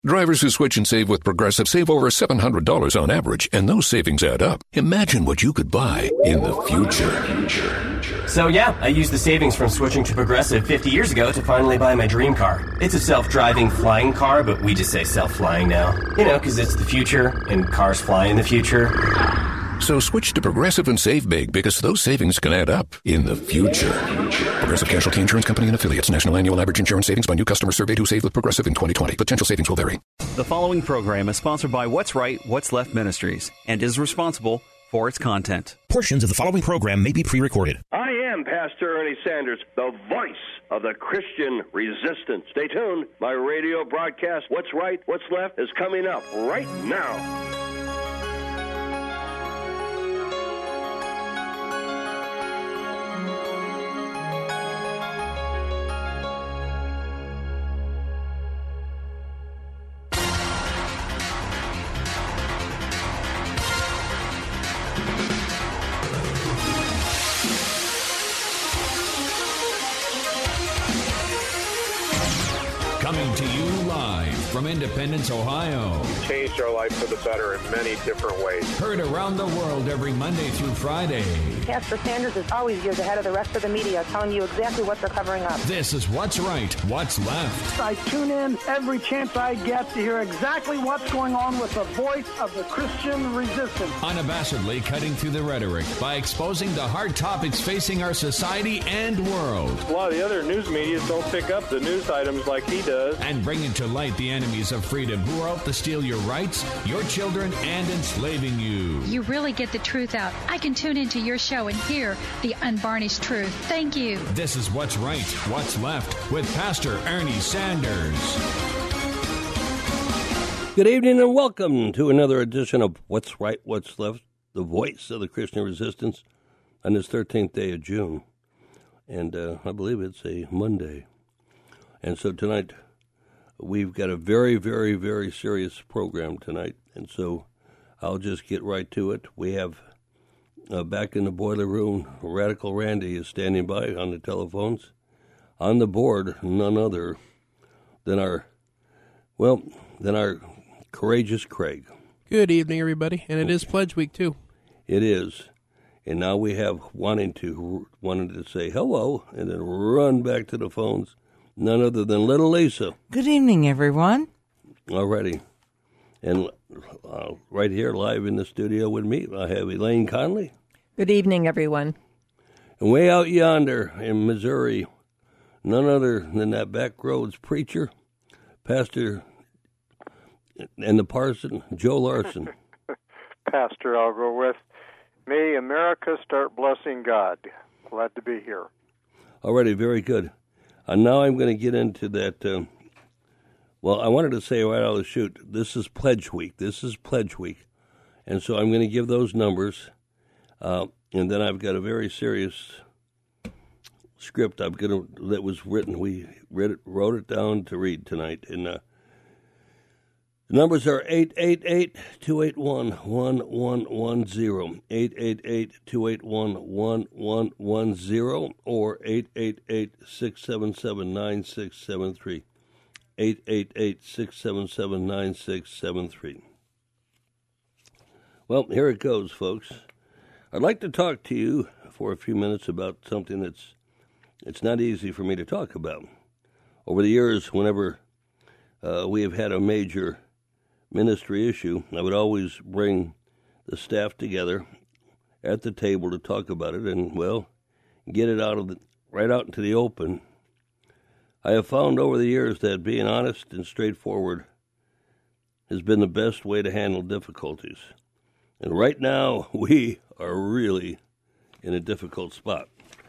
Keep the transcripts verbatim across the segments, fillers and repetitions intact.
Drivers who switch and save with Progressive save over seven hundred dollars on average, and those savings add up. Imagine what you could buy in the future. So yeah, I used the savings from switching to Progressive fifty years ago to finally buy my dream car. It's a self-driving flying car, but we just say self-flying now. You know, because it's the future, and cars fly in the future. So switch to Progressive and save big, because those savings can add up in the future. Progressive Casualty Insurance Company and Affiliates. National annual average insurance savings by new customer surveyed who saved with Progressive in twenty twenty. Potential savings will vary. The following program is sponsored by What's Right, What's Left Ministries and is responsible for its content. Portions of the following program may be pre-recorded. I am Pastor Ernie Sanders, the voice of the Christian resistance. Stay tuned. My radio broadcast, What's Right, What's Left, is coming up right now. Coming to you live from Independence, Ohio. You've changed our life for the better in many different ways. Heard around the world every Monday through Friday. Pastor Sanders is always years ahead of the rest of the media, telling you exactly what they're covering up. This is What's Right, What's Left. I tune in every chance I get to hear exactly what's going on with the voice of the Christian resistance. Unabashedly cutting through the rhetoric by exposing the hard topics facing our society and world. A lot of the other news media don't pick up the news items like he does. And bringing to light the enemies of freedom who are out to steal your rights, your children, and enslaving you. You really get the truth out. I can tune into your show and hear the unvarnished truth. Thank you. This is What's Right, What's Left with Pastor Ernie Sanders. Good evening and welcome to another edition of What's Right, What's Left, the voice of the Christian resistance on this thirteenth day of June. And uh, I believe it's a Monday. And so tonight we've got a very, very, very serious program tonight. And so I'll just get right to it. We have uh, back in the boiler room, Radical Randy is standing by on the telephones. On the board, none other than our, well, than our courageous Craig. Good evening, everybody. And it is Pledge Week, too. It is. And now we have wanting to, wanting to say hello and then run back to the phones. None other than Little Lisa. Good evening, everyone. Alrighty. And uh, right here, live in the studio with me, I have Elaine Conley. Good evening, everyone. And way out yonder in Missouri, none other than that backroads preacher, Pastor and the parson, Joe Larson. Pastor, I'll go with, may America start blessing God. Glad to be here. Alrighty, very good. And now I'm going to get into that. Uh, well, I wanted to say right out of the chute, this is Pledge Week. This is Pledge Week. And so I'm going to give those numbers. Uh, and then I've got a very serious script I'm gonna, that was written. We read it, wrote it down to read tonight. And uh, the numbers are eight eight eight, two eight one, one one one zero, eight eight eight, two eight one, one one one zero, or eight eight eight, six seven seven, nine six seven three, eight eight eight, six seven seven, nine six seven three. Well, here it goes, folks. I'd like to talk to you for a few minutes about something that's it's not easy for me to talk about. Over the years, whenever uh, we have had a major ministry issue, I would always bring the staff together at the table to talk about it and, well, get it out of the, right out into the open. I have found over the years that being honest and straightforward has been the best way to handle difficulties. And right now, we are really in a difficult spot.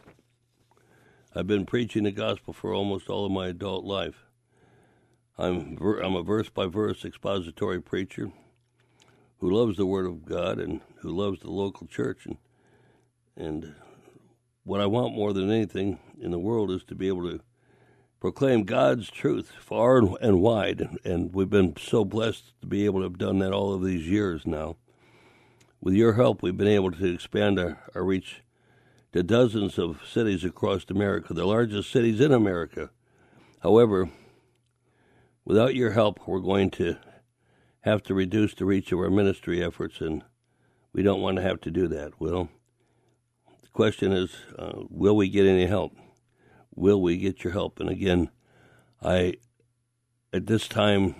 I've been preaching the gospel for almost all of my adult life. I'm I'm a verse-by-verse expository preacher who loves the Word of God and who loves the local church. And, and what I want more than anything in the world is to be able to proclaim God's truth far and wide. And, and we've been so blessed to be able to have done that all of these years now. With your help, we've been able to expand our, our reach to dozens of cities across America, the largest cities in America. However, without your help, we're going to have to reduce the reach of our ministry efforts, and we don't want to have to do that. Well, the question is, uh, will we get any help? Will we get your help? And again, I, at this time,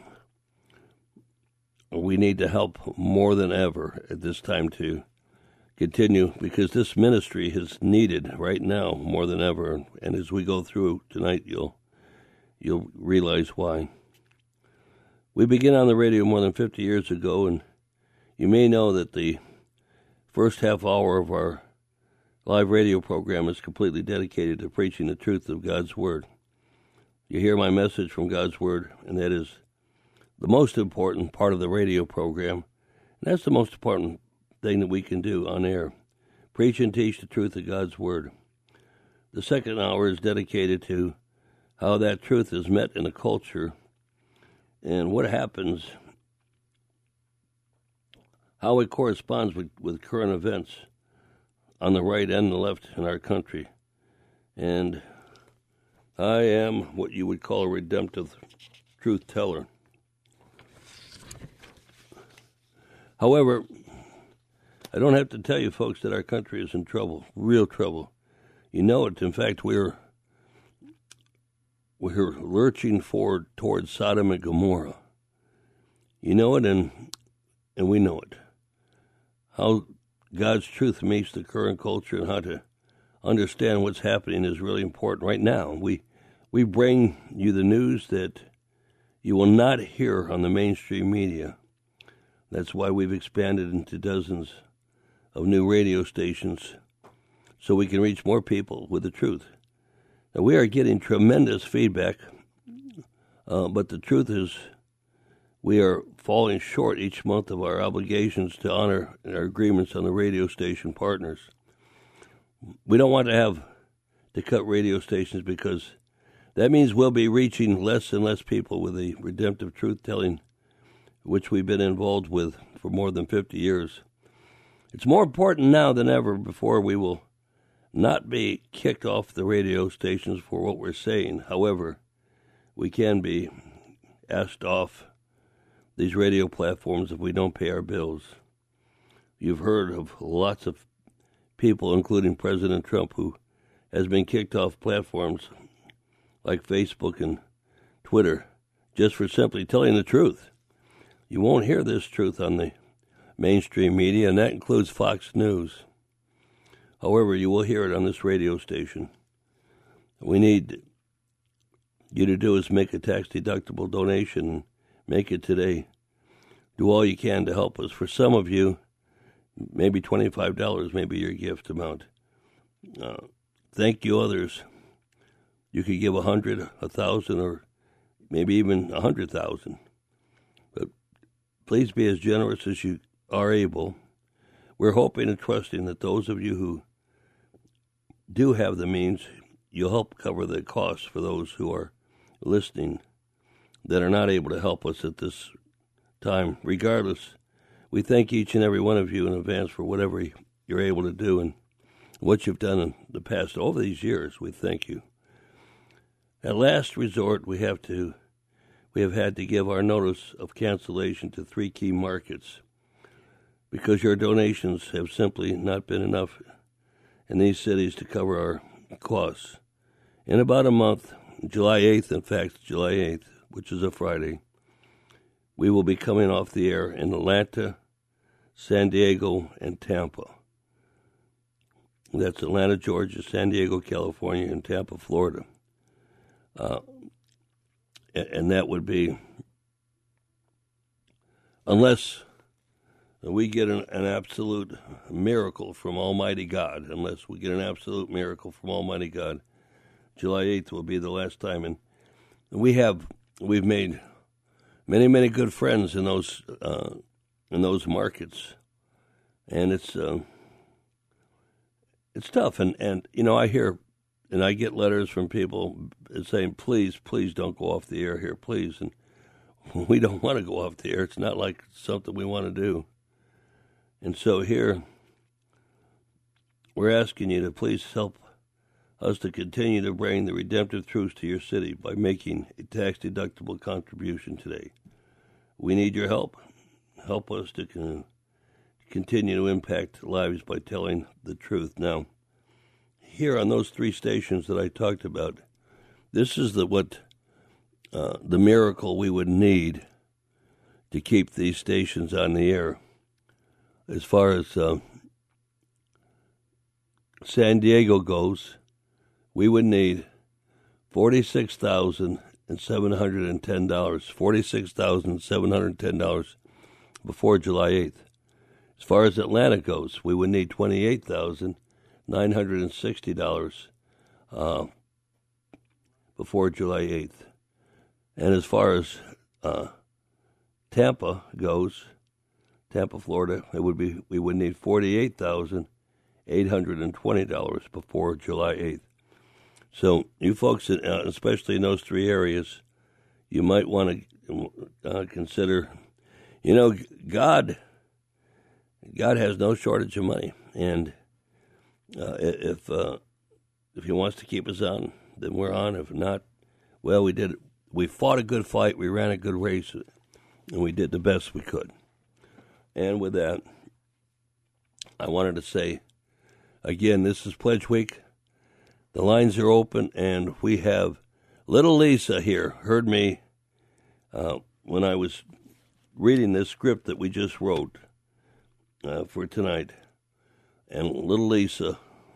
we need to help more than ever at this time to continue, because this ministry is needed right now more than ever. And as we go through tonight, you'll you'll realize why. We began on the radio more than fifty years ago, and you may know that the first half hour of our live radio program is completely dedicated to preaching the truth of God's Word. You hear my message from God's Word, and that is the most important part of the radio program, and that's the most important thing that we can do on air. Preach and teach the truth of God's Word. The second hour is dedicated to how that truth is met in a culture and what happens, how it corresponds with, with current events on the right and the left in our country. And I am what you would call a redemptive truth teller. However, I don't have to tell you folks that our country is in trouble, real trouble. You know it. In fact, we're we're lurching forward towards Sodom and Gomorrah. You know it, and and we know it. How God's truth meets the current culture and how to understand what's happening is really important right now. We we bring you the news that you will not hear on the mainstream media. That's why we've expanded into dozens of new radio stations so we can reach more people with the truth. Now, we are getting tremendous feedback, uh, but the truth is we are falling short each month of our obligations to honor our agreements on the radio station partners. We don't want to have to cut radio stations because that means we'll be reaching less and less people with the redemptive truth-telling, which we've been involved with for more than fifty years. It's more important now than ever before. We will not be kicked off the radio stations for what we're saying. However, we can be asked off these radio platforms if we don't pay our bills. You've heard of lots of people, including President Trump, who has been kicked off platforms like Facebook and Twitter just for simply telling the truth. You won't hear this truth on the mainstream media, and that includes Fox News. However, you will hear it on this radio station. We need you to do is make a tax-deductible donation. Make it today. Do all you can to help us. For some of you, maybe twenty-five dollars may be your gift amount. Uh, thank you, others. You could give a hundred, a thousand, or maybe even a hundred thousand. But please be as generous as you are able. We're hoping and trusting that those of you who do have the means, you'll help cover the costs for those who are listening that are not able to help us at this time. Regardless, we thank each and every one of you in advance for whatever you're able to do and what you've done in the past. Over these years, we thank you. At last resort, we have to, we have had to give our notice of cancellation to three key markets because your donations have simply not been enough in these cities to cover our costs. In about a month, July eighth, in fact, July eighth, which is a Friday, we will be coming off the air in Atlanta, San Diego, and Tampa. That's Atlanta, Georgia, San Diego, California, and Tampa, Florida. Uh, and that would be, unless we get an, an absolute miracle from Almighty God, unless we get an absolute miracle from Almighty God, July eighth will be the last time. And we have, we've made many, many good friends in those, uh, in those markets. And it's, uh, it's tough. And, and, you know, I hear, and I get letters from people saying, please, please don't go off the air here, please. And we don't want to go off the air. It's not like something we want to do. And so here, we're asking you to please help us to continue to bring the redemptive truths to your city by making a tax-deductible contribution today. We need your help. Help us to con- continue to impact lives by telling the truth. Now, here on those three stations that I talked about, this is the what uh, the miracle we would need to keep these stations on the air. As far as uh, San Diego goes, we would need forty-six thousand seven hundred ten dollars, forty-six thousand seven hundred ten dollars before July eighth. As far as Atlanta goes, we would need twenty-eight thousand nine hundred sixty dollars uh, before July eighth. And as far as uh, Tampa goes, Tampa, Florida, it would be we would need forty-eight thousand eight hundred twenty dollars before July eighth. So you folks, uh, especially in those three areas, you might want to uh, consider, you know, God, God has no shortage of money. And uh, if uh, if he wants to keep us on, then we're on. If not, well, we did. We fought a good fight. We ran a good race, and we did the best we could. And with that, I wanted to say, again, this is Pledge Week. The lines are open, and we have little Lisa here. Heard me uh, when I was reading this script that we just wrote uh, for tonight. And little Lisa,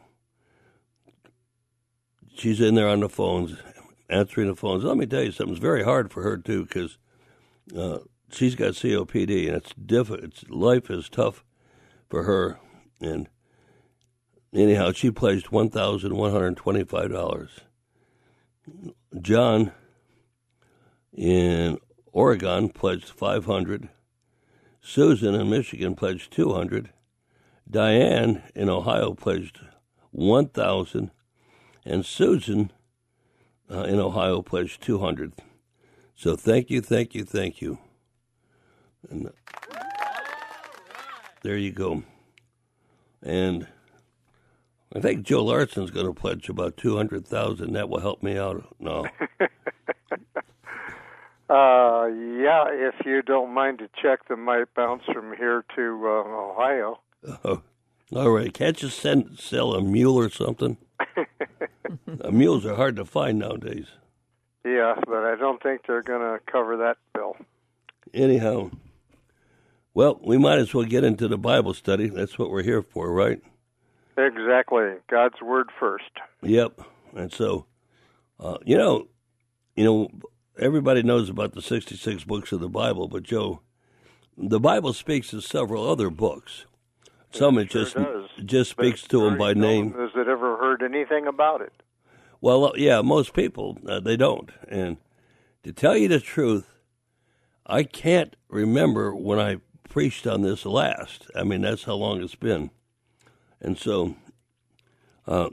she's in there on the phones, answering the phones. Let me tell you something. It's very hard for her, too, because uh, she's got C O P D, and it's diff- it's, life is tough for her. And anyhow, she pledged one thousand one hundred twenty-five dollars. John in Oregon pledged five hundred dollars. Susan in Michigan pledged two hundred dollars. Diane in Ohio pledged one thousand dollars. And Susan uh, in Ohio pledged two hundred dollars. So thank you, thank you, thank you. And there you go. And I think Joe Larson's going to pledge about two hundred thousand dollars. That will help me out. No. uh, yeah, if you don't mind a check that might bounce from here to uh, Ohio. Oh, all right. Can't you send, sell a mule or something? uh, mules are hard to find nowadays. Yeah, but I don't think they're going to cover that bill. Anyhow, well, we might as well get into the Bible study. That's what we're here for, right? Exactly. God's word first. Yep. And so, uh, you know, you know, everybody knows about the sixty-six books of the Bible, but Joe, the Bible speaks to several other books. Some it, it just sure just speaks to them by name. Has it ever heard anything about it? Well, yeah, most people, uh, they don't. And to tell you the truth, I can't remember when I preached on this last. I mean, that's how long it's been. And so uh,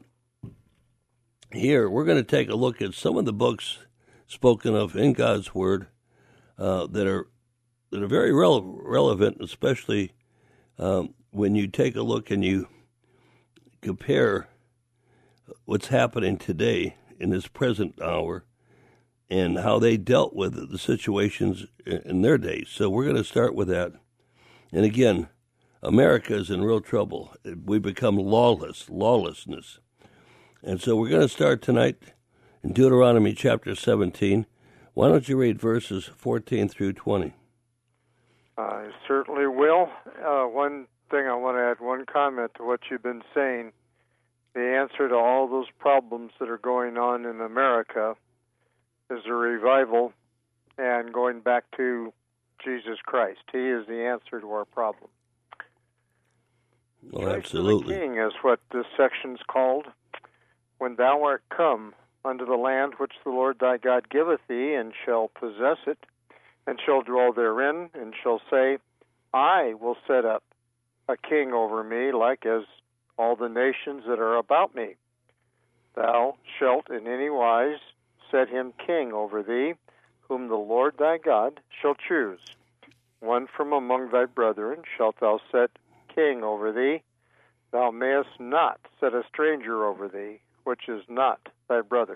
here we're going to take a look at some of the books spoken of in God's Word uh, that are that are very rele- relevant, especially um, when you take a look and you compare what's happening today in this present hour and how they dealt with the situations in their days. So we're going to start with that. And again, America is in real trouble. We become lawless, lawlessness. And so we're going to start tonight in Deuteronomy chapter seventeen. Why don't you read verses fourteen through twenty? I certainly will. Uh, one thing I want to add, one comment to what you've been saying. The answer to all those problems that are going on in America is a revival and going back to Jesus Christ. He is the answer to our problem. Well, absolutely. The King is what this section's called. When thou art come unto the land which the Lord thy God giveth thee, and shall possess it, and shall dwell therein, and shall say, I will set up a king over me, like as all the nations that are about me. Thou shalt in any wise set him king over thee, whom the Lord thy God shall choose. One from among thy brethren shalt thou set king over thee. Thou mayest not set a stranger over thee. which is not thy brother.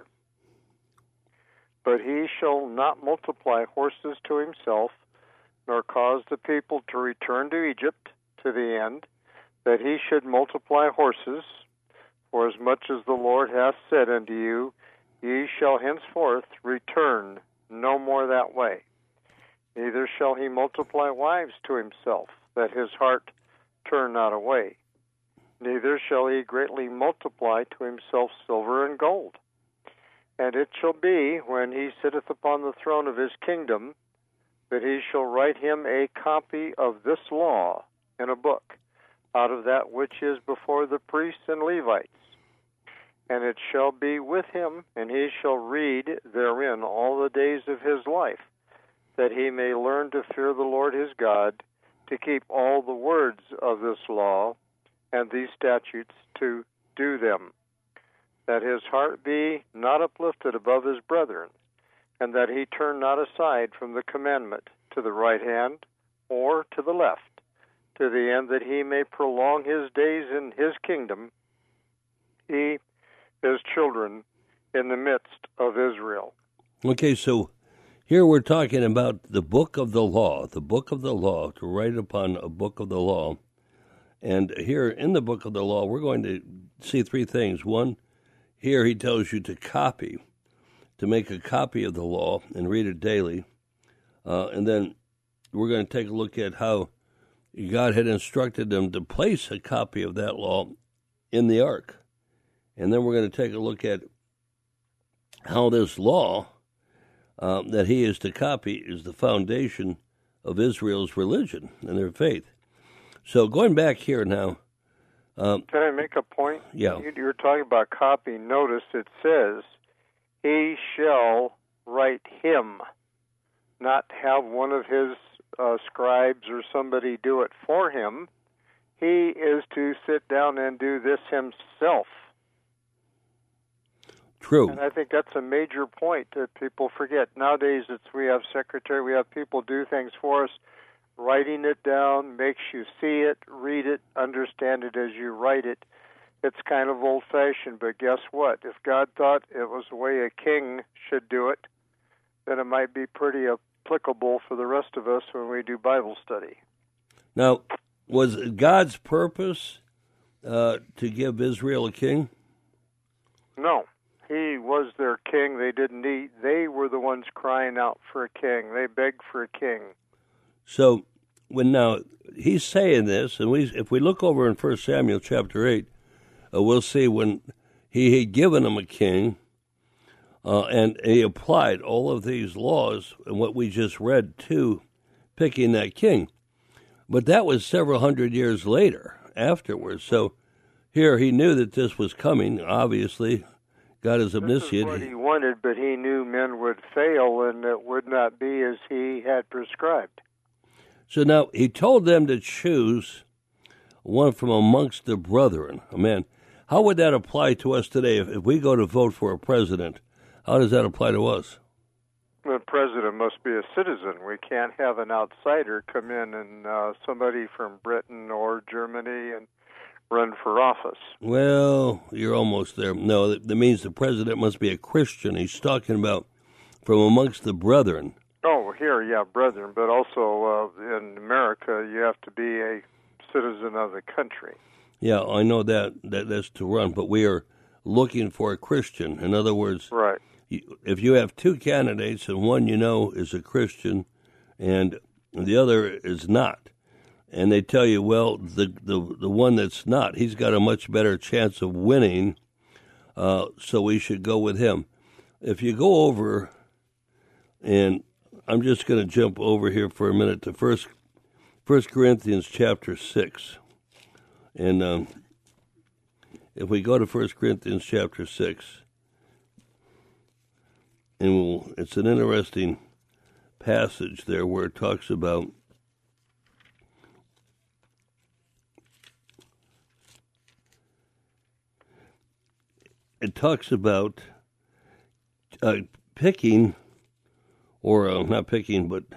But he shall not multiply horses to himself, nor cause the people to return to Egypt to the end, that he should multiply horses. For as much as the Lord hath said unto you, ye shall henceforth return no more that way. Neither shall he multiply wives to himself, that his heart turn not away. Neither shall he greatly multiply to himself silver and gold. And it shall be, when he sitteth upon the throne of his kingdom, that he shall write him a copy of this law in a book, out of that which is before the priests and Levites. And it shall be with him, and he shall read therein all the days of his life, that he may learn to fear the Lord his God, to keep all the words of this law and these statutes, to do them, that his heart be not uplifted above his brethren, and that he turn not aside from the commandment to the right hand or to the left, to the end that he may prolong his days in his kingdom, he, his children, in the midst of Israel. Okay, so here we're talking about the book of the law, the book of the law, to write upon a book of the law. And here in the book of the law, we're going to see three things. One, here he tells you to copy, to make a copy of the law and read it daily. Uh, and then we're going to take a look at how God had instructed them to place a copy of that law in the ark. And then we're going to take a look at how this law um, that he is to copy is the foundation of Israel's religion and their faith. So going back here now. Um, Can I make a point? Yeah. You, you're talking about copy. Notice it says, he shall write him, not have one of his uh, scribes or somebody do it for him. He is to sit down and do this himself. True. And I think that's a major point that people forget. Nowadays, it's we have secretary, we have people do things for us. Writing it down makes you see it, read it, understand it as you write it. It's kind of old-fashioned, but guess what? If God thought it was the way a king should do it, then it might be pretty applicable for the rest of us when we do Bible study. Now, was God's purpose uh, to give Israel a king? No. He was their king. They didn't need, they were the ones crying out for a king. They begged for a king. So when now he's saying this, and we if we look over in First Samuel chapter eight, uh, we'll see when he had given them a king, uh, and he applied all of these laws and what we just read to picking that king. But that was several hundred years later, afterwards. So here he knew that this was coming, obviously. God is omniscient. This is what he wanted, but he knew men would fail and it would not be as he had prescribed. So now he told them to choose one from amongst the brethren. Oh, man, how would that apply to us today? If, if we go to vote for a president, how does that apply to us? The president must be a citizen. We can't have an outsider come in and uh, somebody from Britain or Germany and run for office. Well, you're almost there. No, that, that means the president must be a Christian. He's talking about from amongst the brethren. Oh, here, yeah, brethren, but also uh, in America, you have to be a citizen of the country. Yeah, I know that, that that's to run, but we are looking for a Christian. In other words, right. If you have two candidates and one you know is a Christian and the other is not, and they tell you, well, the the, the one that's not, he's got a much better chance of winning, uh, so we should go with him. If you go over, and I'm just going to jump over here for a minute to First First Corinthians chapter six, and um, if we go to First Corinthians chapter six, and we'll, it's an interesting passage there where it talks about it talks about uh, picking, or uh, not picking, but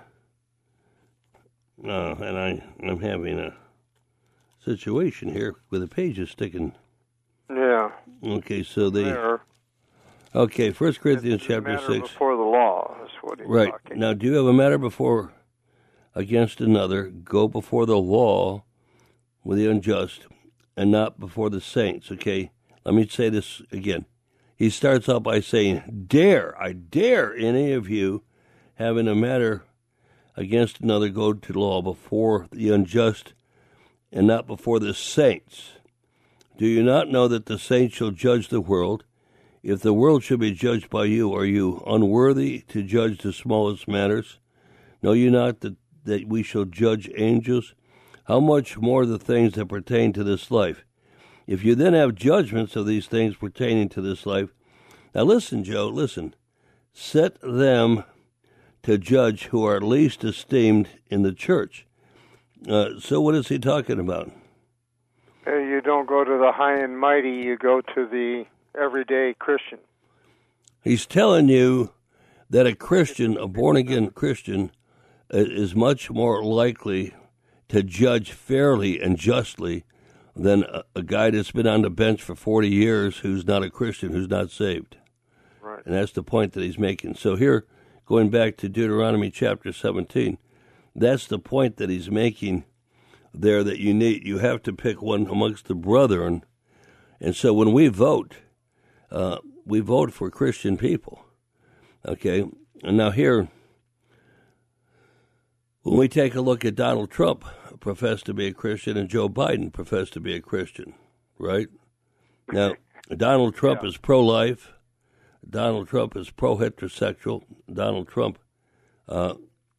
uh, and I I'm having a situation here with the pages sticking. Yeah. uh, okay, so the there. Okay, First Corinthians it's chapter a matter six. before the law is what he's Right. talking. Now, do you have a matter before against another? Go before the law with the unjust and not before the saints. Okay, let me say this again. He starts out by saying, dare, I dare any of you having a matter against another go to law before the unjust and not before the saints. Do you not know that the saints shall judge the world? If the world should be judged by you, are you unworthy to judge the smallest matters? Know you not that, that we shall judge angels? How much more the things that pertain to this life? If you then have judgments of these things pertaining to this life, now listen, Joe, listen. Set them to judge who are least esteemed in the church. Uh, so what is he talking about? Uh, you don't go to the high and mighty, you go to the everyday Christian. He's telling you that a Christian, a born-again Christian, is much more likely to judge fairly and justly than a, a guy that's been on the bench for forty years who's not a Christian, who's not saved. Right. And that's the point that he's making. So here, going back to Deuteronomy chapter seventeen, that's the point that he's making there, that you need, you have to pick one amongst the brethren. And so when we vote, uh, we vote for Christian people. Okay? And now here, when we take a look at Donald Trump, professed to be a Christian, and Joe Biden professed to be a Christian, right? Now, Donald Trump yeah. is pro-life. Donald Trump is pro-heterosexual. Donald Trump uh,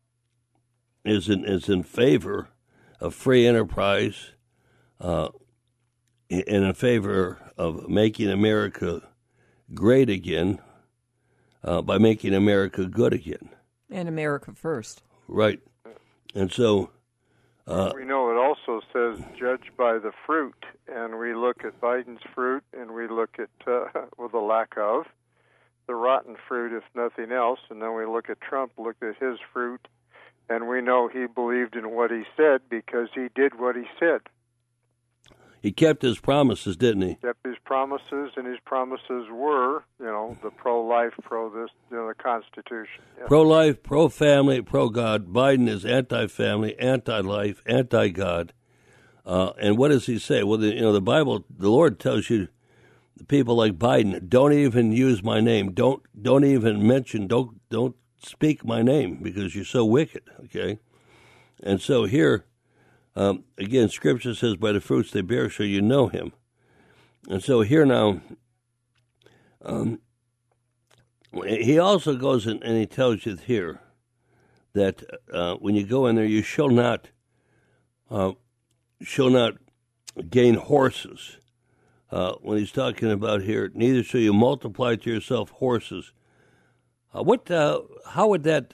is in is in favor of free enterprise, uh, and in favor of making America great again uh, by making America good again. And America first. Right. And so... Uh, we know it also says judge by the fruit, and we look at Biden's fruit, and we look at, uh, with the lack of, the rotten fruit, if nothing else, and then we look at Trump, look at his fruit, and we know he believed in what he said because he did what he said. He kept his promises, didn't he? Kept his promises, and his promises were, you know, the pro-life, pro-this, you know, the Constitution. Yes. Pro-life, pro-family, pro-God. Biden is anti-family, anti-life, anti-God. Uh, and what does he say? Well, the, you know, the Bible, the Lord tells you, people like Biden, don't even use my name. Don't don't even mention, don't don't speak my name because you're so wicked, okay? And so here, um, again, Scripture says, by the fruits they bear shall you know him. And so here now, um, he also goes in, and he tells you here that uh, when you go in there, you shall not, uh, shall not gain horses. Uh, when he's talking about here, neither shall you multiply to yourself horses. Uh, what? Uh, how would that?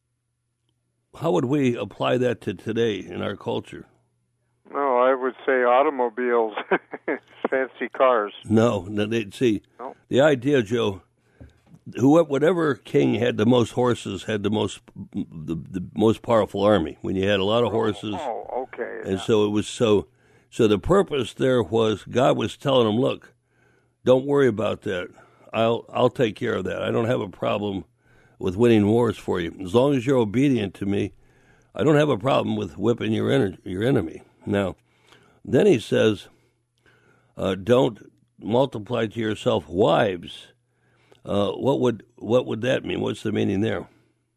How would we apply that to today in our culture? No, I would say automobiles, fancy cars. No, no. They, see, no. The idea, Joe. Who, whatever king had the most horses had the most, the, the most powerful army. When you had a lot of horses, oh, oh okay, and yeah. so it was so. So the purpose there was God was telling them, look, don't worry about that. I'll I'll take care of that. I don't have a problem with winning wars for you. As long as you're obedient to me, I don't have a problem with whipping your en- your enemy. Now, then he says, uh, don't multiply to yourself wives. Uh, what would what would that mean? What's the meaning there?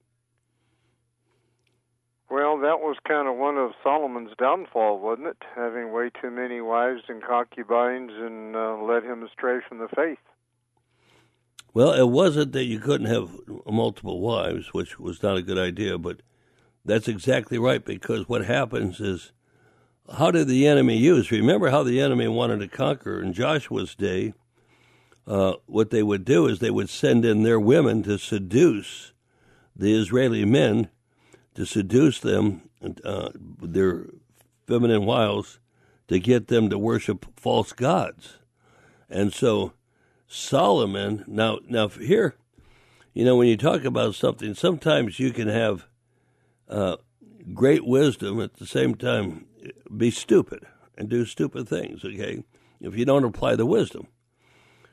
Well, that was kind of one of Solomon's downfall, wasn't it? Having way too many wives and concubines and uh, led him astray from the faith. Well, it wasn't that you couldn't have multiple wives, which was not a good idea, but that's exactly right, because what happens is, how did the enemy use? Remember how the enemy wanted to conquer in Joshua's day. Uh, what they would do is they would send in their women to seduce the Israeli men, to seduce them, uh, their feminine wiles, to get them to worship false gods. And so Solomon, now, now here, you know, when you talk about something, sometimes you can have uh, great wisdom at the same time be stupid and do stupid things, okay, if you don't apply the wisdom.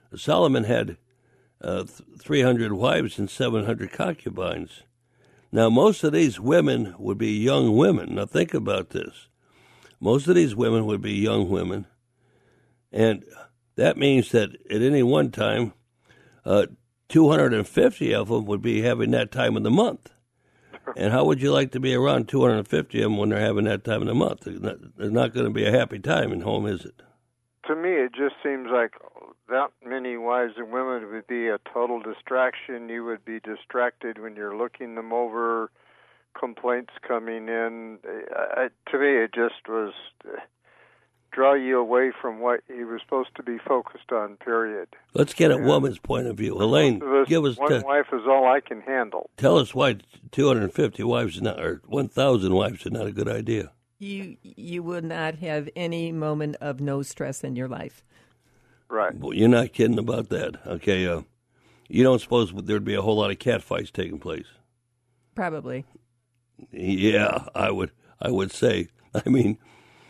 Solomon had uh, th- three hundred wives and seven hundred concubines. Now, most of these women would be young women. Now, think about this. Most of these women would be young women, and that means that at any one time, uh, two hundred fifty of them would be having that time of the month. And how would you like to be around two hundred fifty of them when they're having that time of the month? There's not, there's not going to be a happy time in home, is it? To me, it just seems like that many wives and women would be a total distraction. You would be distracted when you're looking them over, complaints coming in. I, to me, it just was uh, draw you away from what he was supposed to be focused on, period. Let's get a and woman's point of view. Elaine, us, give us... One T- wife is all I can handle. Tell us why two hundred fifty wives is not, or one thousand wives is not a good idea. You you would not have any moment of no stress in your life. Right. Well, you're not kidding about that. Okay, uh, you don't suppose there'd be a whole lot of catfights taking place? Probably. Yeah, I would. I would say. I mean,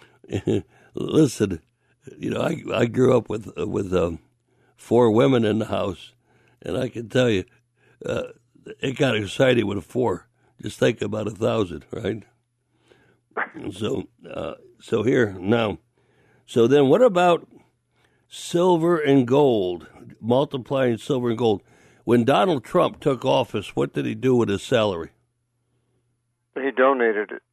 listen. You know, I I grew up with uh, with um, four women in the house, and I can tell you, uh, it got exciting with four. Just think about a thousand, right? So, uh, so here now. So then, what about silver and gold? Multiplying silver and gold. When Donald Trump took office, what did he do with his salary? He donated it.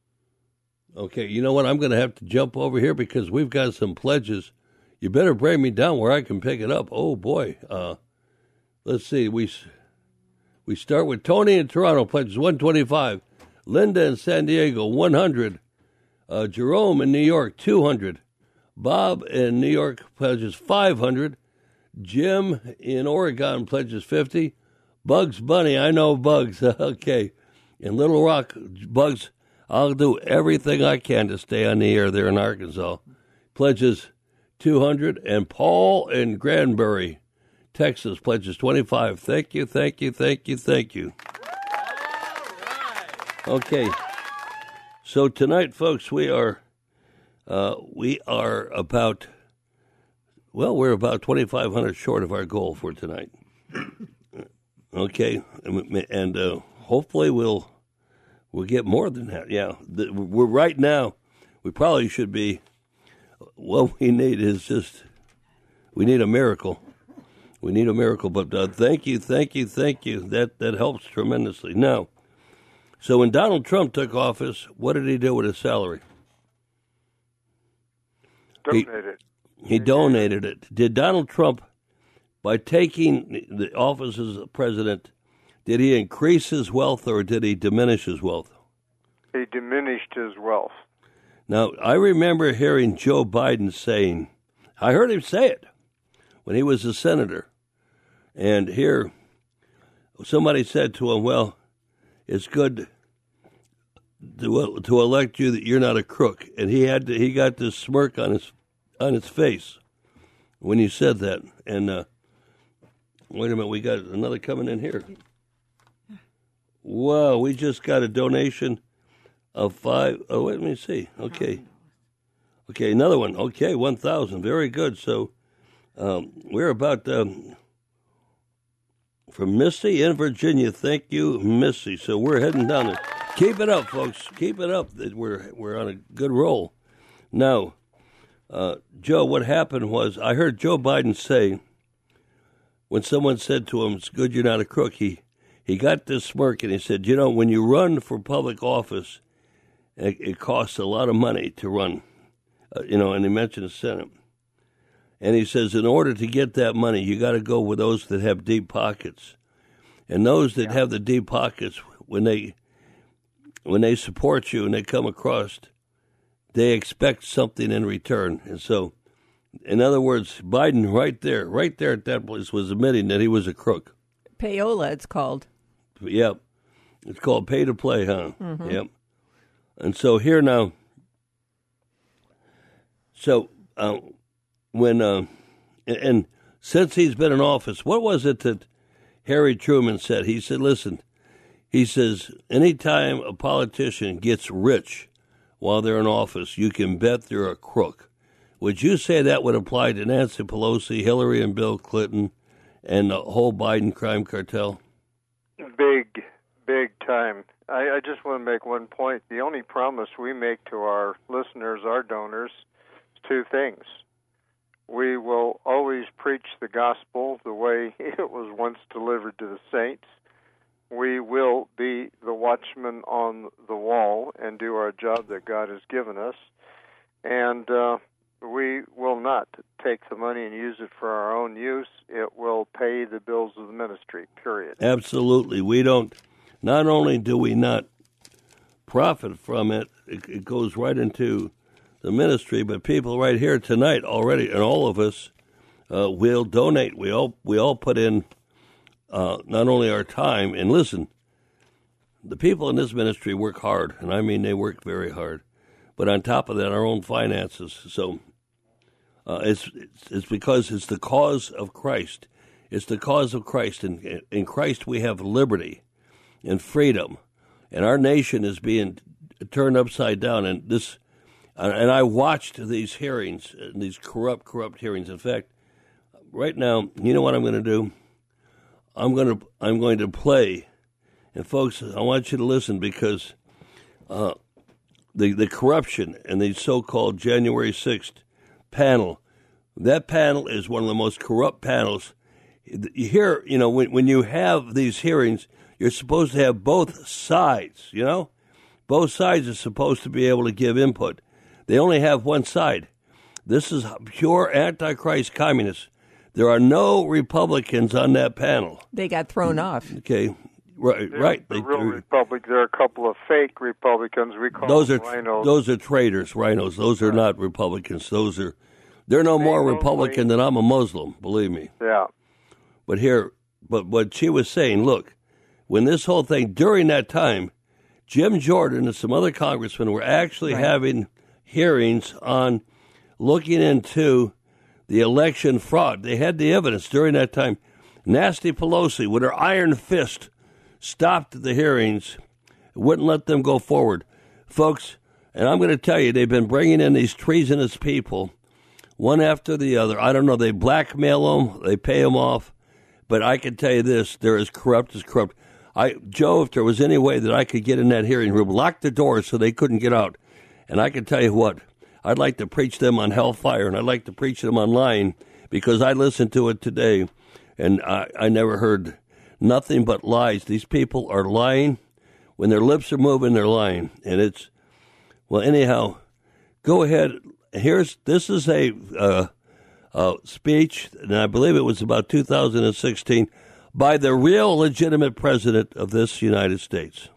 Okay, you know what? I'm going to have to jump over here because we've got some pledges. You better bring me down where I can pick it up. Oh boy. Uh, let's see. We we start with Tony in Toronto, pledges one twenty-five. Linda in San Diego, one hundred. Uh, Jerome in New York, two hundred. Bob in New York pledges five hundred. Jim in Oregon pledges fifty. Bugs Bunny, I know Bugs. Okay. In Little Rock, Bugs, I'll do everything I can to stay on the air there in Arkansas. Pledges two hundred. And Paul in Granbury, Texas, pledges twenty-five. Thank you, thank you, thank you, thank you. Okay, so tonight, folks, we are uh, we are about well, we're about twenty-five hundred short of our goal for tonight. Okay, and uh, hopefully we'll we'll get more than that. Yeah, we're right now. We probably should be. What we need is just we need a miracle. We need a miracle. But uh, thank you, thank you, thank you. That that helps tremendously. Now. So when Donald Trump took office, what did he do with his salary? Donated. He, he donated it. Did Donald Trump, by taking the office as president, did he increase his wealth or did he diminish his wealth? He diminished his wealth. Now, I remember hearing Joe Biden saying, I heard him say it when he was a senator. And here, somebody said to him, well, it's good to to elect you that you're not a crook, and he had to, he got this smirk on his on his face when he said that. And uh, wait a minute, we got another coming in here. Wow, we just got a donation of five. Oh, wait, let me see. Okay, okay, another one. Okay, one thousand. Very good. So um, we're about. Um, From Missy in Virginia. Thank you, Missy. So we're heading down there. Keep it up, folks. Keep it up. We're we're on a good roll. Now, uh, Joe, what happened was I heard Joe Biden say when someone said to him, it's good you're not a crook, he, he got this smirk and he said, you know, when you run for public office, it, it costs a lot of money to run. Uh, you know, and he mentioned the Senate. And he says, in order to get that money, you got to go with those that have deep pockets. And those that yeah. have the deep pockets, when they when they support you and they come across, they expect something in return. And so, in other words, Biden right there, right there at that place was admitting that he was a crook. Payola, it's called. Yep. It's called pay to play, huh? Mm-hmm. Yep. And so here now, so... Uh, When uh, and since he's been in office, what was it that Harry Truman said? He said, listen, he says, anytime a politician gets rich while they're in office, you can bet they're a crook. would you say that would apply to Nancy Pelosi, Hillary and Bill Clinton, and the whole Biden crime cartel? Big, big time. I, I just want to make one point. The only promise we make to our listeners, our donors, is two things. We will always preach the gospel the way it was once delivered to the saints. We will be the watchman on the wall and do our job that God has given us. And uh, we will not take the money and use it for our own use. It will pay the bills of the ministry, period. Absolutely. We don't, not only do we not profit from it, it, it goes right into the ministry, but people right here tonight already, and all of us, uh, will donate. We all, we all put in uh, not only our time, and listen, the people in this ministry work hard, and I mean they work very hard, but on top of that, our own finances. So uh, it's, it's it's because it's the cause of Christ. It's the cause of Christ. In, in Christ we have liberty and freedom, and our nation is being turned upside down, and this... And I watched these hearings, these corrupt, corrupt hearings. In fact, right now, you know what I'm going to do? I'm going to I'm going to play, and folks, I want you to listen because uh, the the corruption and the so-called January sixth panel, that panel is one of the most corrupt panels. You hear, you know, when when you have these hearings, you're supposed to have both sides. You know, both sides are supposed to be able to give input. They only have one side. This is pure Antichrist communists. There are no Republicans on that panel. They got thrown off. Okay, right, They're right. The they, real Republic. There are a couple of fake Republicans. We call those them are rhinos. those are traitors, rhinos. Those are not Republicans. Those are they're no more Republican than I'm a Muslim. Believe me. Yeah. But here, but what she was saying. Look, when this whole thing during that time, Jim Jordan and some other congressmen were actually right. having hearings on looking into the election fraud. They had the evidence during that time. Nasty Pelosi, with her iron fist, stopped the hearings, wouldn't let them go forward. Folks, and I'm going to tell you, they've been bringing in these treasonous people, one after the other. I don't know, they blackmail them, they pay them off, but I can tell you this, they're as corrupt as corrupt. I, Joe, if there was any way that I could get in that hearing room, lock the doors so they couldn't get out. And I can tell you what, I'd like to preach them on hellfire, and I'd like to preach them online, because I listened to it today, and I, I never heard nothing but lies. These people are lying. When their lips are moving, they're lying. And it's, well, anyhow, go ahead. Here's, this is a uh, uh, speech, and I believe it was about two thousand sixteen, by the real legitimate president of this United States.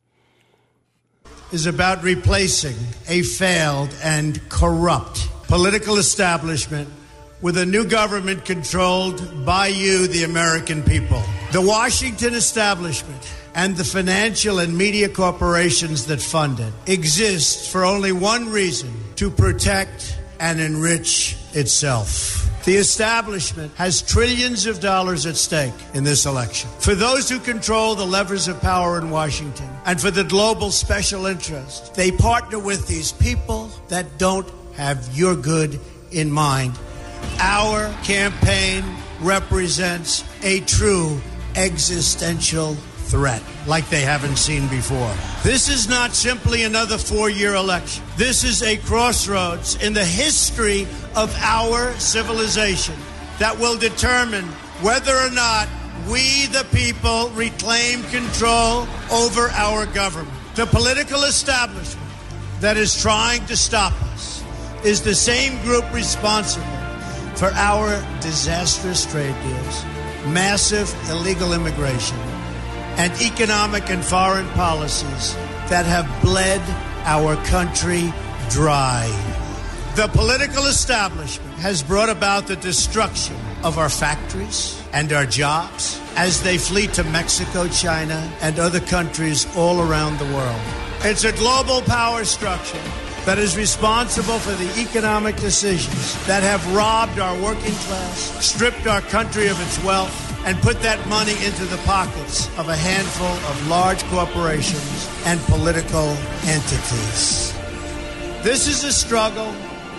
Is about replacing a failed and corrupt political establishment with a new government controlled by you, the American people. The Washington establishment and the financial and media corporations that fund it exist for only one reason: to protect and enrich itself. The establishment has trillions of dollars at stake in this election. For those who control the levers of power in Washington and for the global special interest, they partner with these people that don't have your good in mind. Our campaign represents a true existential threat like they haven't seen before. This is not simply another four-year election. This is a crossroads in the history of our civilization that will determine whether or not we, the people, reclaim control over our government. The political establishment that is trying to stop us is the same group responsible for our disastrous trade deals, massive illegal immigration, and economic and foreign policies that have bled our country dry. The political establishment has brought about the destruction of our factories and our jobs as they flee to Mexico, China, and other countries all around the world. It's a global power structure that is responsible for the economic decisions that have robbed our working class, stripped our country of its wealth, and put that money into the pockets of a handful of large corporations and political entities. This is a struggle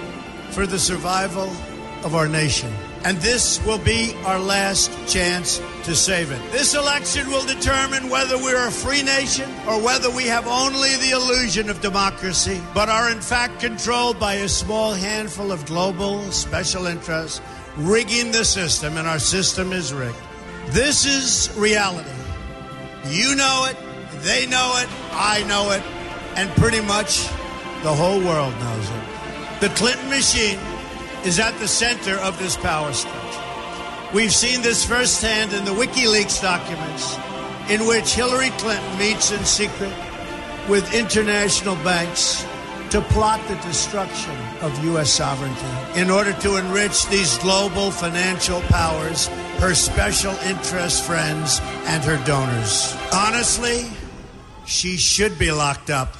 for the survival of our nation. And this will be our last chance to save it. This election will determine whether we're a free nation or whether we have only the illusion of democracy, but are in fact controlled by a small handful of global special interests rigging the system, and our system is rigged. This is reality. You know it, they know it, I know it, and pretty much the whole world knows it. The Clinton machine is at the center of this power structure. We've seen this firsthand in the WikiLeaks documents, in which Hillary Clinton meets in secret with international banks to plot the destruction of U S sovereignty in order to enrich these global financial powers, her special interest friends, and her donors. Honestly, she should be locked up.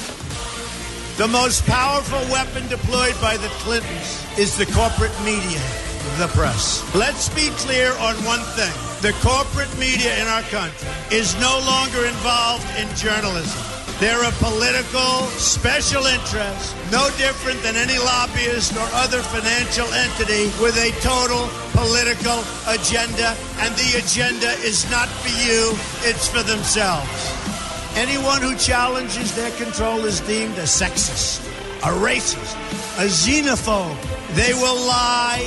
The most powerful weapon deployed by the Clintons is the corporate media, the press. Let's be clear on one thing. The corporate media in our country is no longer involved in journalism. They're a political special interest, no different than any lobbyist or other financial entity with a total political agenda, and the agenda is not for you, it's for themselves. Anyone who challenges their control is deemed a sexist, a racist, a xenophobe. They will lie,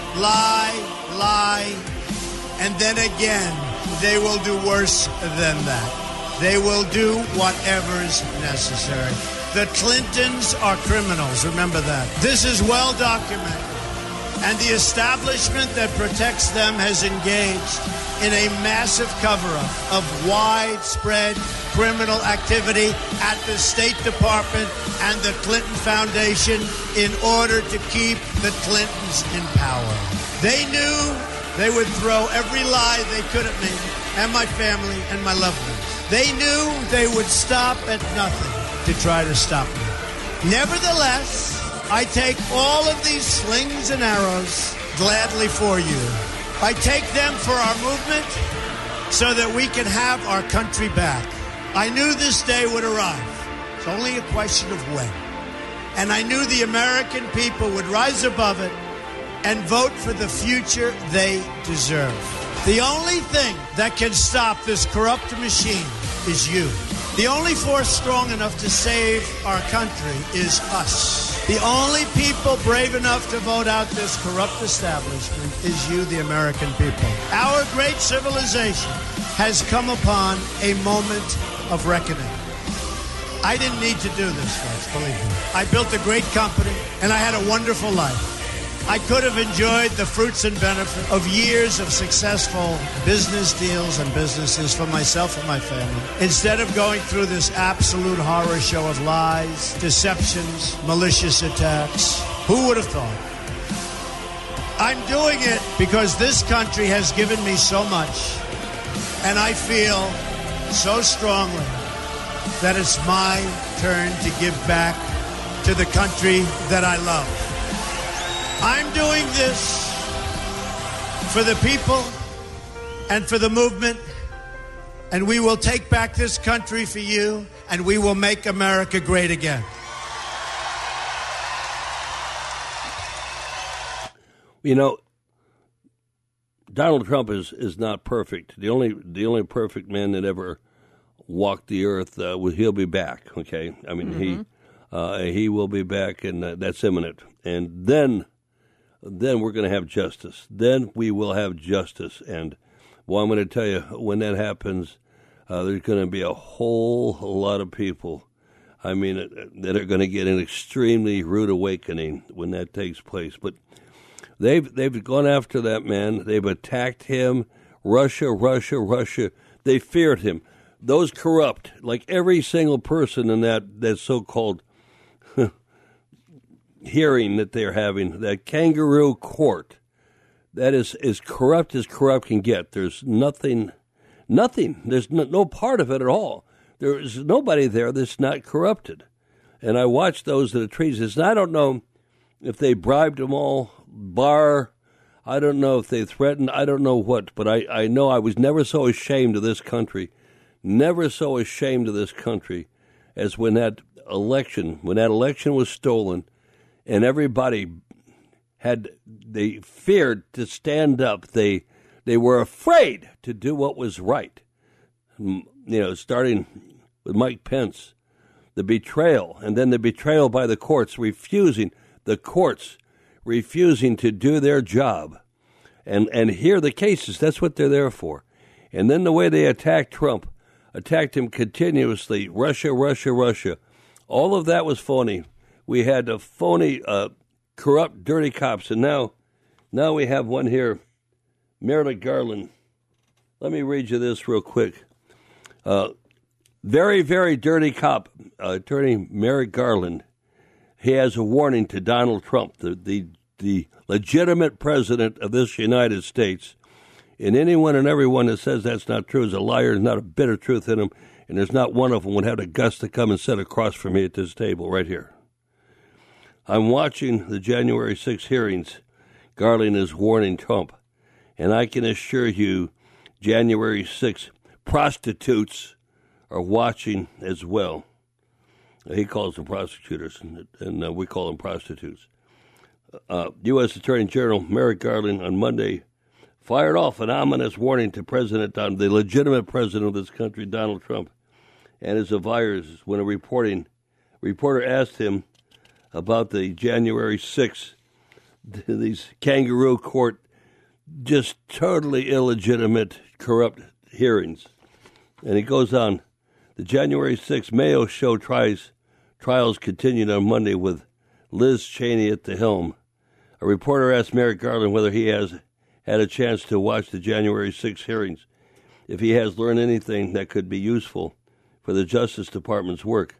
lie, lie, and then again, they will do worse than that. They will do whatever is necessary. The Clintons are criminals, remember that. This is well documented, and the establishment that protects them has engaged in a massive cover-up of widespread criminal activity at the State Department and the Clinton Foundation in order to keep the Clintons in power. They knew they would throw every lie they could at me and my family and my loved ones. They knew they would stop at nothing to try to stop me. Nevertheless, I take all of these slings and arrows gladly for you. I take them for our movement so that we can have our country back. I knew this day would arrive. It's only a question of when. And I knew the American people would rise above it and vote for the future they deserve. The only thing that can stop this corrupt machine is you. The only force strong enough to save our country is us. The only people brave enough to vote out this corrupt establishment is you, the American people. Our great civilization has come upon a moment of reckoning. I didn't need to do this, folks, believe me. I built a great company, and I had a wonderful life. I could have enjoyed the fruits and benefits of years of successful business deals and businesses for myself and my family, instead of going through this absolute horror show of lies, deceptions, malicious attacks. Who would have thought? I'm doing it because this country has given me so much, and I feel so strongly that it's my turn to give back to the country that I love. I'm doing this for the people and for the movement, and we will take back this country for you, and we will make America great again. You know, Donald Trump is, is not perfect. The only the only perfect man that ever walked the earth, uh, well, he'll be back. Okay, I mean mm-hmm. he uh, he will be back, and uh, that's imminent. And then. Then we're going to have justice. Then we will have justice. And, well, I'm going to tell you, when that happens, uh, there's going to be a whole lot of people, I mean, that are going to get an extremely rude awakening when that takes place. But they've they've gone after that man. They've attacked him. Russia, Russia, Russia. They feared him. Those corrupt, like every single person in that, that so-called hearing that they're having, that kangaroo court, that is as corrupt as corrupt can get. There's nothing, nothing. There's no, no part of it at all. There is nobody there that's not corrupted. And I watched those that are treasonous. And I don't know if they bribed them all, bar, I don't know if they threatened, I don't know what, but I, I know I was never so ashamed of this country, never so ashamed of this country as when that election, when that election was stolen, and everybody had they feared to stand up. They they were afraid to do what was right. You know, starting with Mike Pence, the betrayal, and then the betrayal by the courts, refusing the courts, refusing to do their job and, and hear the cases. That's what they're there for. And then the way they attacked Trump, attacked him continuously, Russia, Russia, Russia. All of that was phony. We had a phony, uh, corrupt, dirty cops, and now, now we have one here, Merrick Garland. Let me read you this real quick. Uh, very, very dirty cop, uh, Attorney Merrick Garland. He has a warning to Donald Trump, the, the the legitimate president of this United States. And anyone and everyone that says that's not true is a liar. There's not a bit of truth in them, and there's not one of them would have the guts to come and sit across from me at this table right here. I'm watching the January sixth hearings. Garland is warning Trump, and I can assure you, January sixth prostitutes are watching as well. He calls them prosecutors, and, and uh, we call them prostitutes. Uh, U S Attorney General Merrick Garland on Monday fired off an ominous warning to President Donald, the legitimate president of this country, Donald Trump, and his advisors when a reporting reporter asked him about the January sixth, these kangaroo court, just totally illegitimate, corrupt hearings. And he goes on, the January sixth Mayo show tries, trials continued on Monday with Liz Cheney at the helm. A reporter asked Merrick Garland whether he has had a chance to watch the January sixth hearings, if he has learned anything that could be useful for the Justice Department's work.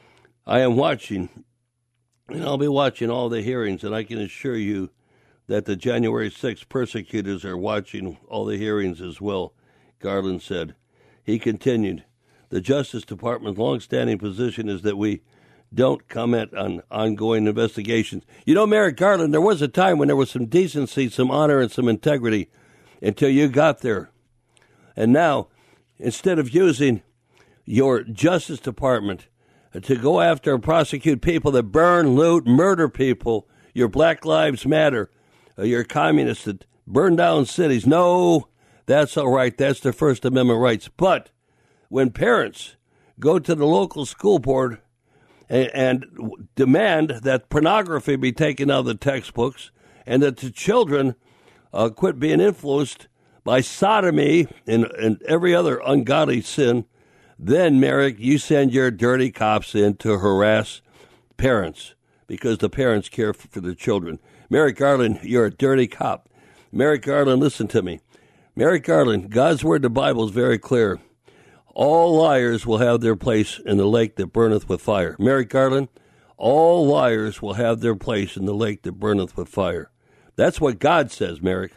I am watching, and I'll be watching all the hearings, and I can assure you that the January sixth persecutors are watching all the hearings as well, Garland said. He continued, the Justice Department's longstanding position is that we don't comment on ongoing investigations. You know, Merrick Garland, there was a time when there was some decency, some honor, and some integrity until you got there. And now, instead of using your Justice Department to go after and prosecute people that burn, loot, murder people, your Black Lives Matter, your communists that burn down cities, no, that's all right. That's their First Amendment rights. But when parents go to the local school board and, and demand that pornography be taken out of the textbooks and that the children uh, quit being influenced by sodomy and, and every other ungodly sin, then, Merrick, you send your dirty cops in to harass parents because the parents care for, for their children. Merrick Garland, you're a dirty cop. Merrick Garland, listen to me. Merrick Garland, God's word, the Bible is very clear. All liars will have their place in the lake that burneth with fire. Merrick Garland, all liars will have their place in the lake that burneth with fire. That's what God says, Merrick.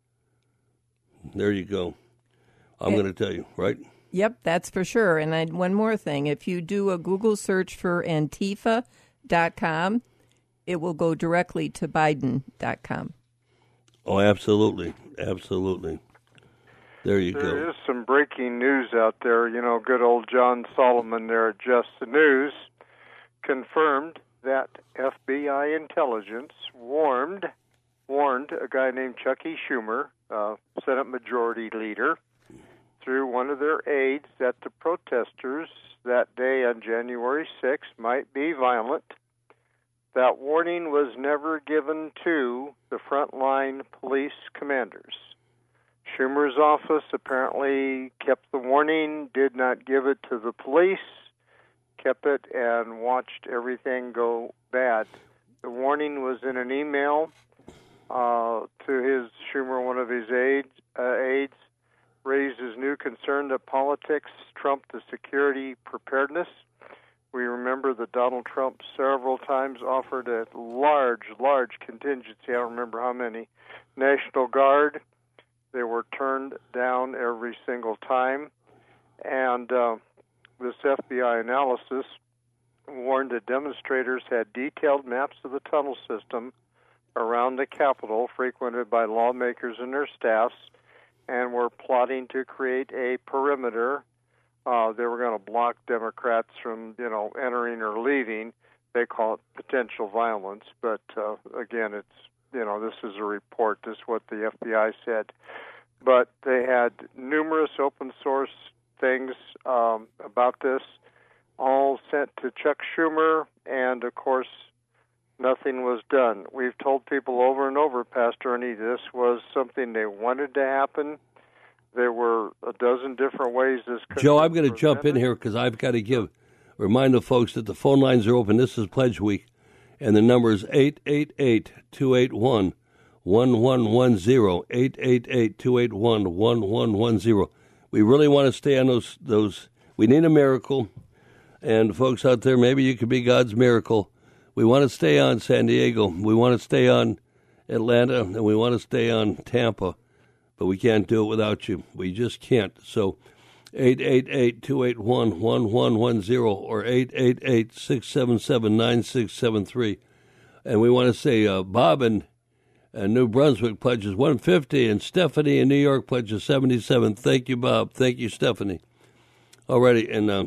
There you go. I'm going to tell you, right? Yep, that's for sure. And I, one more thing. If you do a Google search for Antifa dot com, it will go directly to Biden dot com. Oh, absolutely. Absolutely. There you there go. There is some breaking news out there. You know, good old John Solomon there at Just the News confirmed that F B I intelligence warned warned a guy named Chucky Schumer, uh, Senate Majority Leader, through one of their aides that the protesters that day on January sixth might be violent. That warning was never given to the frontline police commanders. Schumer's office apparently kept the warning, did not give it to the police, kept it, and watched everything go bad. The warning was in an email uh, to his Schumer, one of his aides, uh, aides, raised his new concern that politics trumped the security preparedness. We remember that Donald Trump several times offered a large, large contingency, I don't remember how many, National Guard. They were turned down every single time. And uh, this F B I analysis warned that demonstrators had detailed maps of the tunnel system around the Capitol, frequented by lawmakers and their staffs, and were plotting to create a perimeter. Uh, they were going to block Democrats from, you know, entering or leaving. They call it potential violence, but uh, again, it's you know, this is a report. This is what the F B I said. But they had numerous open source things um, about this, all sent to Chuck Schumer, and, of course, nothing was done. We've told people over and over, Pastor Ernie, this was something they wanted to happen. There were a dozen different ways this could Joe, I'm going to jump in here because I've got to give remind the folks that the phone lines are open. This is Pledge Week, and the number is eight eight eight, two eight one, one one one zero, eight eight eight, two eight one, one one one zero. We really want to stay on those. those. We need a miracle, and folks out there, maybe you could be God's miracle. We want to stay on San Diego. We want to stay on Atlanta, and we want to stay on Tampa. But we can't do it without you. We just can't. So eight eight eight, two eight one, one one one zero or eight eight eight, six seven seven, nine six seven three. And we want to say uh, Bob in uh, New Brunswick pledges one hundred fifty, and Stephanie in New York pledges seventy-seven. Thank you, Bob. Thank you, Stephanie. Alrighty, and uh,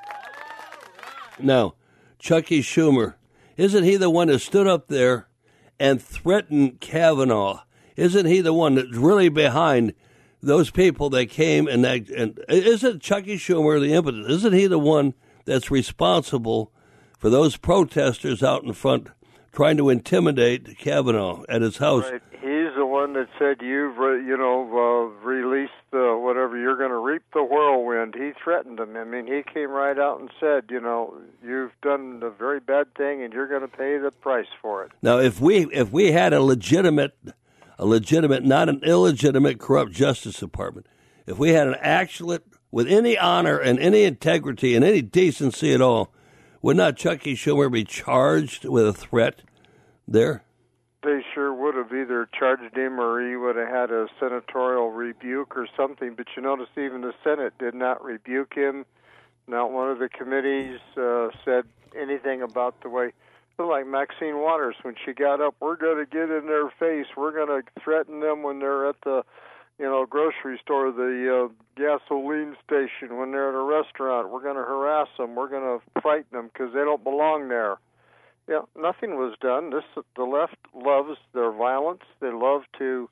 now, Chucky Schumer, isn't he the one that stood up there and threatened Kavanaugh? Isn't he the one that's really behind those people that came and that? And isn't Chucky Schumer the impetus? Isn't he the one that's responsible for those protesters out in front trying to intimidate Kavanaugh at his house? Right. He's the one that said, "You've, you know, uh, released the whatever. You're going to reap the whirlwind." He threatened them. I mean, he came right out and said, "You know, you've done a very bad thing, and you're going to pay the price for it." Now, if we if we had a legitimate A legitimate, not an illegitimate, corrupt Justice Department. If we had an actual, with any honor and any integrity and any decency at all, would not Chucky Schumer be charged with a threat there? They sure would have either charged him or he would have had a senatorial rebuke or something. But you notice even the Senate did not rebuke him. Not one of the committees uh, said anything about the way. Like Maxine Waters, when she got up, we're going to get in their face. We're going to threaten them when they're at the, you know, grocery store, the uh, gasoline station, when they're at a restaurant. We're going to harass them. We're going to fight them because they don't belong there. Yeah, nothing was done. This the left loves their violence. They love to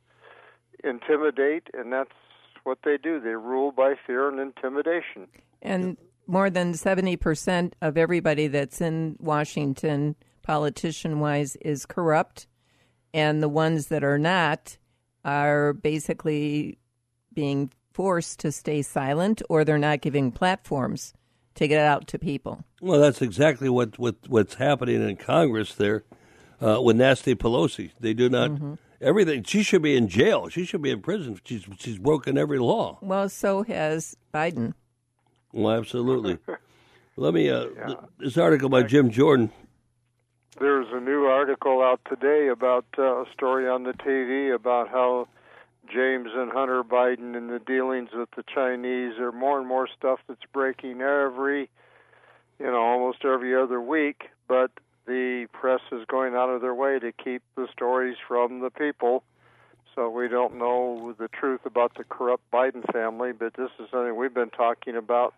intimidate, and that's what they do. They rule by fear and intimidation. And more than seventy percent of everybody that's in Washington, politician-wise, is corrupt, and the ones that are not are basically being forced to stay silent, or they're not giving platforms to get out to people. Well, that's exactly what, what what's happening in Congress there uh, with Nancy Pelosi. They do not mm-hmm. everything. She should be in jail. She should be in prison. She's she's broken every law. Well, so has Biden. Well, absolutely. Let me. Uh, yeah. This article by Jim Jordan. There's a new article out today about uh, a story on the T V about how James and Hunter Biden and the dealings with the Chinese. There are more and more stuff that's breaking every, you know, almost every other week. But the press is going out of their way to keep the stories from the people. So we don't know the truth about the corrupt Biden family. But this is something we've been talking about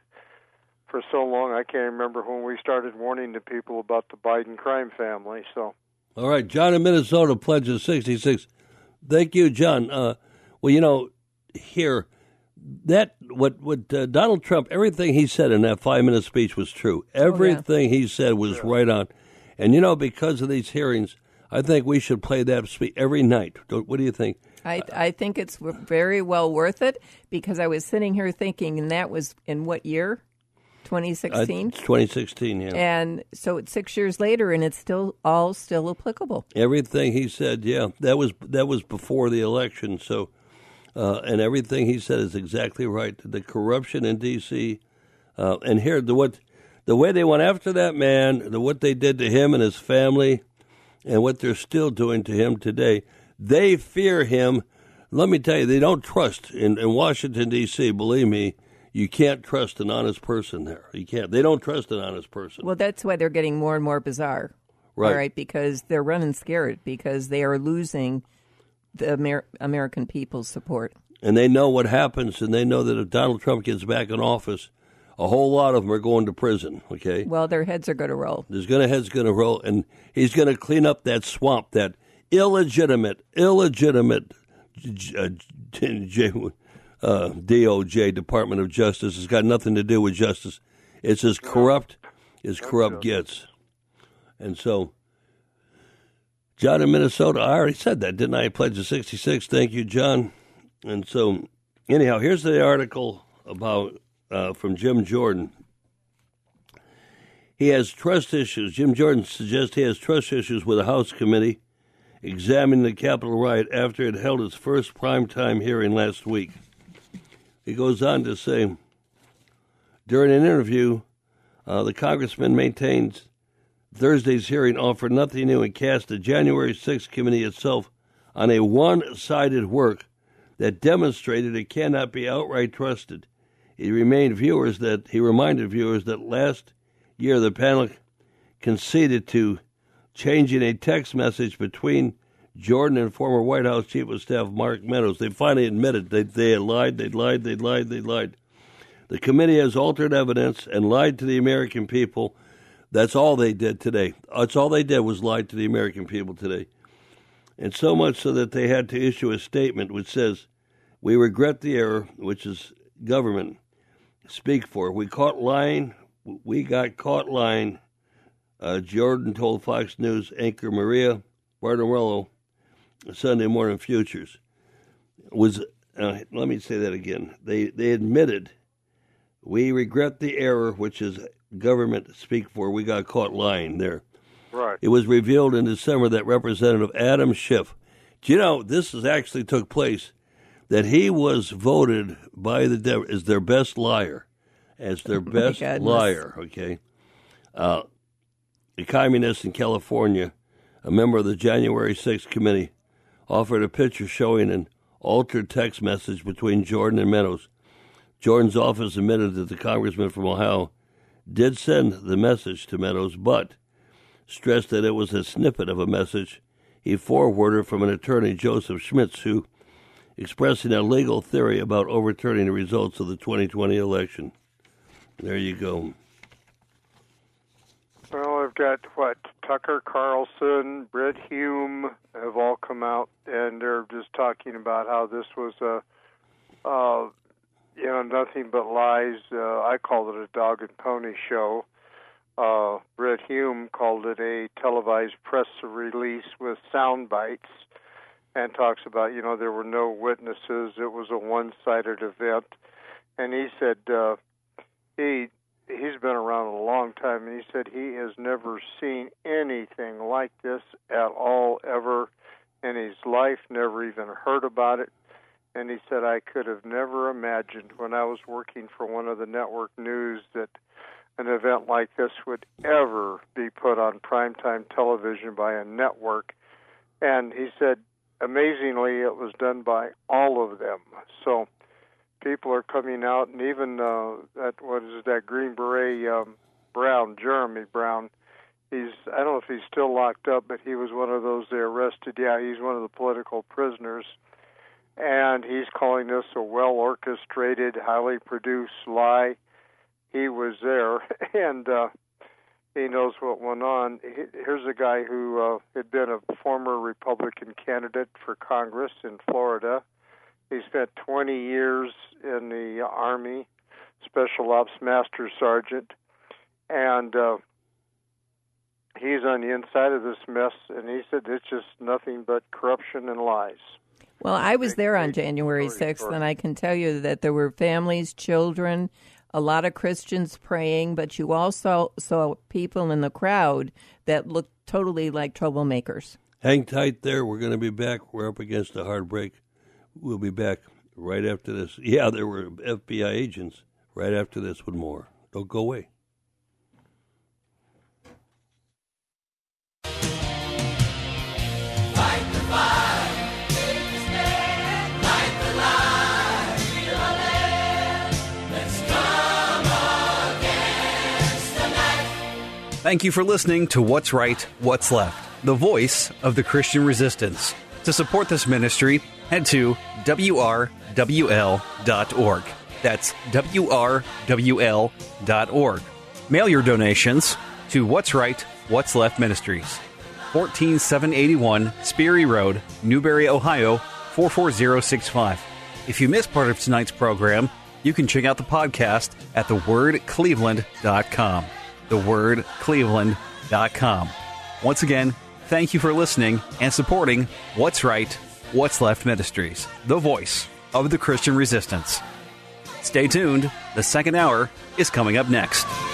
for so long. I can't remember when we started warning the people about the Biden crime family. So, all right, John in Minnesota pledges sixty-six. Thank you, John. Uh, well, you know, here that what what uh, Donald Trump, everything he said in that five minute speech was true. Everything oh, yeah. he said was yeah. right on. And you know, because of these hearings, I think we should play that speech every night. What do you think? I I think it's very well worth it, because I was sitting here thinking, and that was in what year? twenty sixteen? Uh, twenty sixteen, yeah. And so it's six years later, and it's still all still applicable. Everything he said, yeah, that was that was before the election. So, uh, and everything he said is exactly right. The corruption in D C, uh, and here the what the way they went after that man, the what they did to him and his family, and what they're still doing to him today. They fear him. Let me tell you, they don't trust in, in Washington D C. Believe me. You can't trust an honest person there. You can't. They don't trust an honest person. Well, that's why they're getting more and more bizarre. Right. All right, because they're running scared, because they are losing the Amer- American people's support. And they know what happens, and they know that if Donald Trump gets back in office, a whole lot of them are going to prison, okay? Well, their heads are going to roll. There's going to heads going to roll, and he's going to clean up that swamp, that illegitimate, illegitimate uh, uh, D O J, Department of Justice. It's got nothing to do with justice. It's as corrupt as corrupt gets. And so, John in Minnesota, I already said that, didn't I? I pledged to sixty-six. Thank you, John. And so, anyhow, here's the article about uh, from Jim Jordan. He has trust issues. Jim Jordan suggests he has trust issues with the House committee examining the Capitol riot after it held its first primetime hearing last week. He goes on to say, during an interview, uh, the congressman maintains Thursday's hearing offered nothing new and cast the January sixth committee itself on a one-sided work that demonstrated it cannot be outright trusted. He remained viewers that he reminded viewers that last year the panel conceded to changing a text message between Jordan and former White House Chief of Staff Mark Meadows. They finally admitted they they had lied, they lied, they lied, they lied. The committee has altered evidence and lied to the American people. That's all they did today. That's all they did was lie to the American people today. And so much so that they had to issue a statement which says, we regret the error, which is government speak for. We caught lying. We got caught lying, uh, Jordan told Fox News anchor Maria Bartiromo Sunday Morning Futures. Was uh, let me say that again. They they admitted, we regret the error, which is government speak for. We got caught lying there. Right. It was revealed in December that Representative Adam Schiff, do you know, this is actually took place, that he was voted by the Dem- as their best liar. As their best oh liar, okay? Uh, a communist in California, a member of the January sixth committee, offered a picture showing an altered text message between Jordan and Meadows. Jordan's office admitted that the congressman from Ohio did send the message to Meadows, but stressed that it was a snippet of a message he forwarded from an attorney, Joseph Schmitz, who expressing a legal theory about overturning the results of the twenty twenty election. There you go. Well, I've got, what, Tucker Carlson, Brett Hume have all come out, and they're just talking about how this was a, uh, you know, nothing but lies. Uh, I called it a dog and pony show. Uh, Brett Hume called it a televised press release with sound bites and talks about, you know, there were no witnesses. It was a one-sided event. And he said... Uh, He he's been around a long time, and he said he has never seen anything like this at all ever in his life. Never even heard about it. And he said, I could have never imagined when I was working for one of the network news that an event like this would ever be put on primetime television by a network. And he said, amazingly, it was done by all of them. So people are coming out, and even uh, that what is it, that Green Beret um, Brown, Jeremy Brown. He's I don't know if he's still locked up, but he was one of those they arrested. Yeah, he's one of the political prisoners, and he's calling this a well-orchestrated, highly produced lie. He was there, and uh, he knows what went on. Here's a guy who uh, had been a former Republican candidate for Congress in Florida. He spent twenty years in the Army, Special Ops Master Sergeant, and uh, he's on the inside of this mess, and he said it's just nothing but corruption and lies. Well, I was there on January sixth, and I can tell you that there were families, children, a lot of Christians praying, but you also saw people in the crowd that looked totally like troublemakers. Hang tight there. We're going to be back. We're up against a hard break. We'll be back right after this. Yeah, there were F B I agents right after this with more. Don't go away. Fight the fight, take the stand, light the light, feel the land. Let's come against the night. Thank you for listening to What's Right, What's Left, the voice of the Christian resistance. To support this ministry, head to W R W L dot org. That's W R W L dot org. Mail your donations to What's Right, What's Left Ministries. one four seven eight one Sperry Road, Newberry, Ohio, four four zero six five. If you missed part of tonight's program, you can check out the podcast at the word cleveland dot com. the word cleveland dot com. Once again, thank you for listening and supporting What's Right, What's Left Ministries, the voice of the Christian resistance. Stay tuned. The second hour is coming up next.